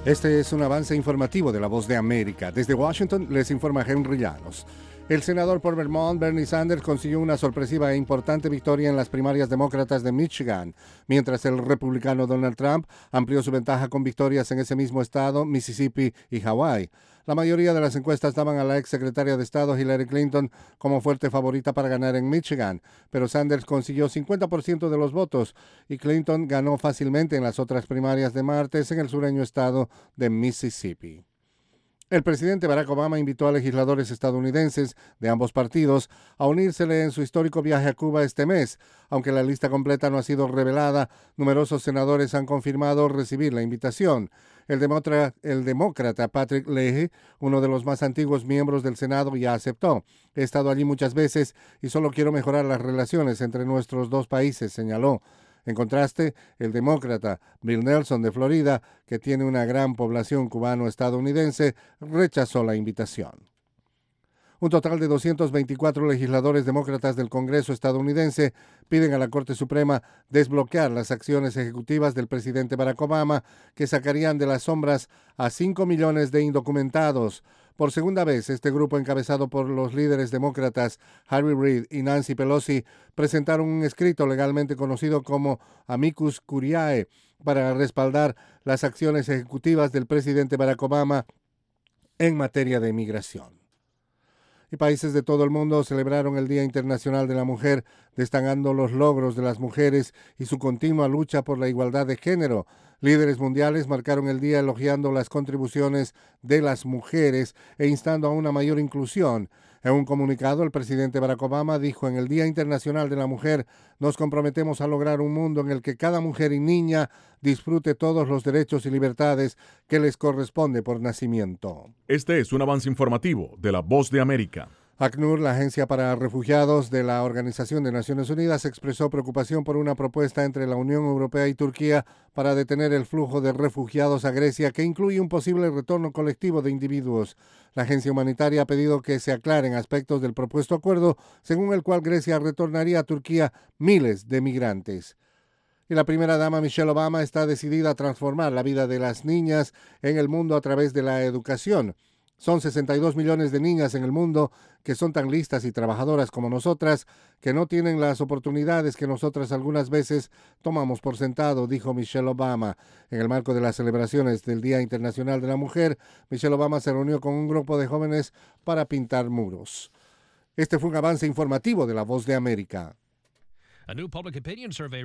Este es un avance informativo de La Voz de América. Desde Washington les informa Henry Llanos. El senador por Vermont, Bernie Sanders, consiguió una sorpresiva e importante victoria en las primarias demócratas de Michigan, mientras el republicano Donald Trump amplió su ventaja con victorias en ese mismo estado, Mississippi y Hawái. La mayoría de las encuestas daban a la exsecretaria de Estado Hillary Clinton como fuerte favorita para ganar en Michigan, pero Sanders consiguió 50% de los votos y Clinton ganó fácilmente en las otras primarias de martes en el sureño estado de Mississippi. El presidente Barack Obama invitó a legisladores estadounidenses de ambos partidos a unírsele en su histórico viaje a Cuba este mes. Aunque la lista completa no ha sido revelada, numerosos senadores han confirmado recibir la invitación. El demócrata Patrick Leahy, uno de los más antiguos miembros del Senado, ya aceptó. He estado allí muchas veces y solo quiero mejorar las relaciones entre nuestros dos países, señaló. En contraste, el demócrata Bill Nelson de Florida, que tiene una gran población cubano-estadounidense, rechazó la invitación. Un total de 224 legisladores demócratas del Congreso estadounidense piden a la Corte Suprema desbloquear las acciones ejecutivas del presidente Barack Obama que sacarían de las sombras a 5 millones de indocumentados. Por segunda vez, este grupo, encabezado por los líderes demócratas Harry Reid y Nancy Pelosi, presentaron un escrito legalmente conocido como Amicus Curiae para respaldar las acciones ejecutivas del presidente Barack Obama en materia de inmigración. Y países de todo el mundo celebraron el Día Internacional de la Mujer, destacando los logros de las mujeres y su continua lucha por la igualdad de género. Líderes mundiales marcaron el día elogiando las contribuciones de las mujeres e instando a una mayor inclusión. En un comunicado, el presidente Barack Obama dijo: en el Día Internacional de la Mujer nos comprometemos a lograr un mundo en el que cada mujer y niña disfrute todos los derechos y libertades que les corresponde por nacimiento. Este es un avance informativo de La Voz de América. ACNUR, la Agencia para Refugiados de la Organización de Naciones Unidas, expresó preocupación por una propuesta entre la Unión Europea y Turquía para detener el flujo de refugiados a Grecia, que incluye un posible retorno colectivo de individuos. La agencia humanitaria ha pedido que se aclaren aspectos del propuesto acuerdo, según el cual Grecia retornaría a Turquía miles de migrantes. Y la primera dama Michelle Obama está decidida a transformar la vida de las niñas en el mundo a través de la educación. Son 62 millones de niñas en el mundo que son tan listas y trabajadoras como nosotras, que no tienen las oportunidades que nosotras algunas veces tomamos por sentado, dijo Michelle Obama. En el marco de las celebraciones del Día Internacional de la Mujer, Michelle Obama se reunió con un grupo de jóvenes para pintar muros. Este fue un avance informativo de La Voz de América. A new public opinion survey